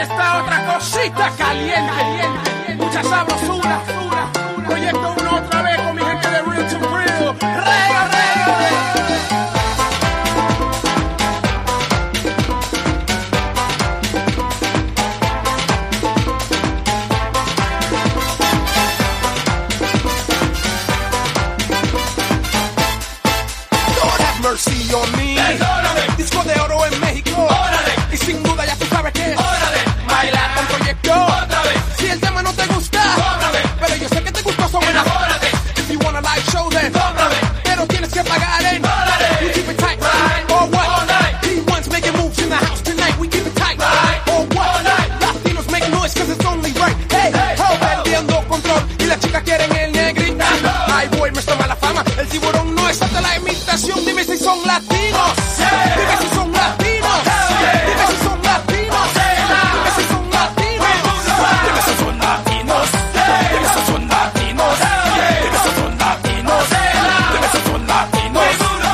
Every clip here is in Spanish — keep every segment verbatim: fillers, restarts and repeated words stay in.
Esta otra cosita caliente, caliente, mucha sabrosura. Proyecto uno otra vez con mi gente de Real to Real. Rega, rega, rega. Mercy on me. Perdóname. Disco de oro en México. Órale. Y sin duda ya tú sabes que Órale. bailar con proyecto. Otra vez. Si el tema no te gusta, Cóbrame. pero yo sé que te gustó, so Enamórate. if you wanna live show then Cóbrame. pero tienes que pagar en Órale. We keep it tight, Right. or what? All night. He wants making moves in the house tonight. We keep it tight, Right. or what? All night. Latinos make noise cause it's only right. Hey, Hey, ho, ho. perdiendo control y las chicas quieren el negrito. Ay, boy, me toma la fama. El tiburón no es hasta la imitación. Dime si son latinos. Dime si son latinos. Dime si son latinos. Dime si son latinos. Dime si son latinos. Dime si son latinos. Dime si son latinos. Dime si son latinos.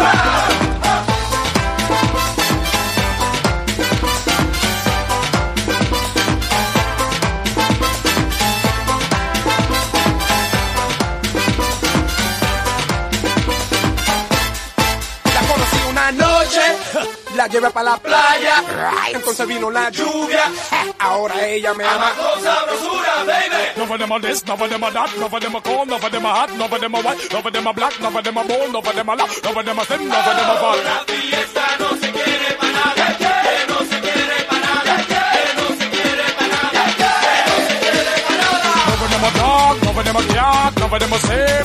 La conocí una noche, la llevé para la playa, entonces vino la lluvia, ahora ella me ama. Con sabrosura, baby. None of them are this, none of them are that, none of them are cold, none of them are hot, none of them are white, none of them are black, none of them are bold, none of them are loud, none of them are thin, none of them are fat. La fiesta no se quiere parar. Que no se quiere parar. Que no se quiere parar. Que no se quiere parar. None of them are dark, none of them are cat, none of them are safe.